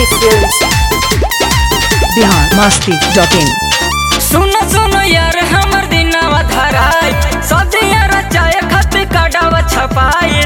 मस्ती films. biharmasti.in। सुनो सुनो यार हमर दिनवा धराई सदिया रचाए खत काडावा छपाई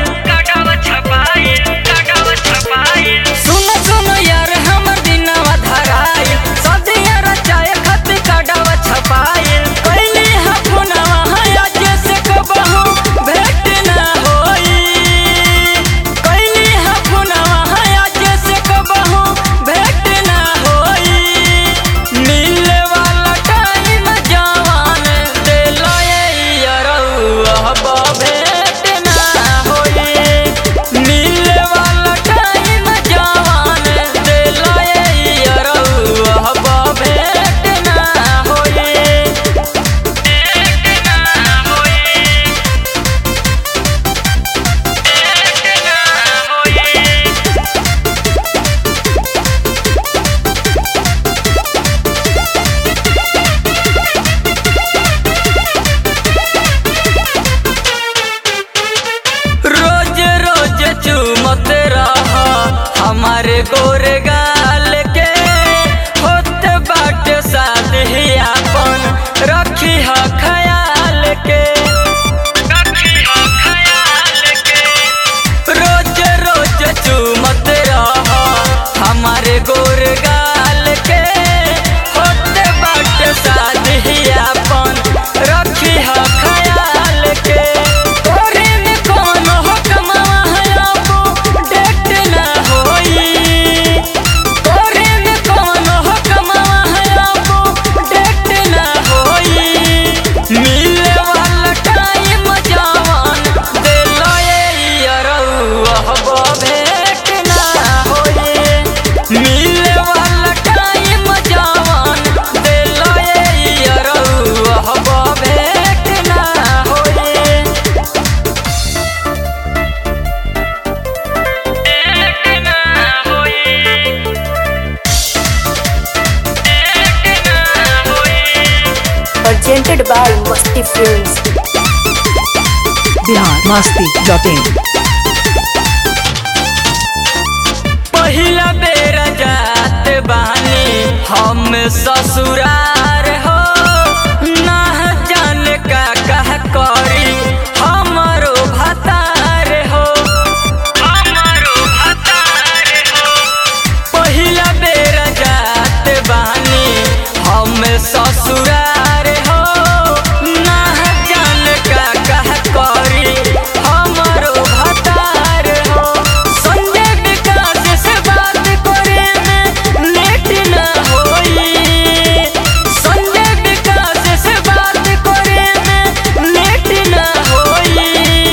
सुनो सुनो यार हमर दिनवा धराई सदिया रचाए खत काडावा छपाई कैली हफुनवा हया जैसे कबहू भेट ना होई कैली हफुनवा हया जैसे कबहू भेट ना होई मिले वाला टाइम जवान दिलाए यारौआ भेट ना होई मिले वाला टाइम जवान दिलाए यारौआ भेट ना होई रोज रोज चूमत रहा हमारे गोरे गाल के होत बाटे साथ ही अपन रखी ह ख्याल के रोज रोज चूमत रहा हमारे गोरे गाल के होत बाटे साथ ही अपन रखी ह ख्याल के तोरे में कौन हो कमावा है आपको डेट ना होई तोरे में कौन हो कमावा है आपको डेट ना होई मिले वाला टाइम जवान दिलाए यारौआ भेट ना होई मिले वाला टाइम जवान दिलाए यारौआ भेट ना होई Presented by Masti films. biharmasti.in। पहिला बेर जात बानी हम ससुरार हो ना जाने का कह करी हमारो भतार हो पहिला बेर जात बानी हम ससुरार हो ना जाने का कह करी हमारो भतार हो संजय विकास से बात करे में लेट ना होई संजय विकास से बात करे में लेट ना होई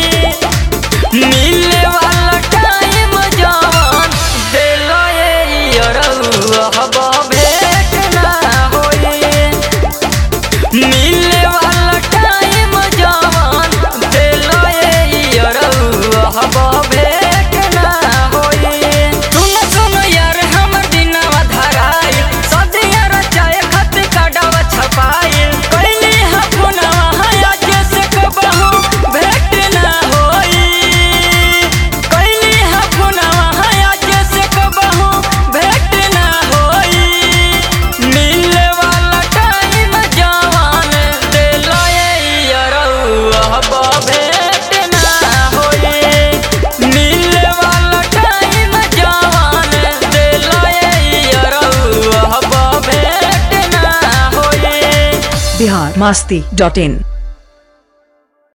मिले वाला टाइम जवान दिलाए यारौआ भेट ना होई मिले वाला टाइम जवान दिलाए यारौआ भेट ना होई सुनो सुनो यार हमर दिनवा धराई सदिया रचाए खत काडावा छपाई कैली हफुनवा हया जैसे कबहू भेट ना होई कैली हफुनवा हया जैसे कबहू भेट ना होई मिले वाला टाइम जवान दिलाए यारौआ भेट ना होई मिले वाला टाइम जवान दिलाए यारौआ भेट ना होई biharmasti.in।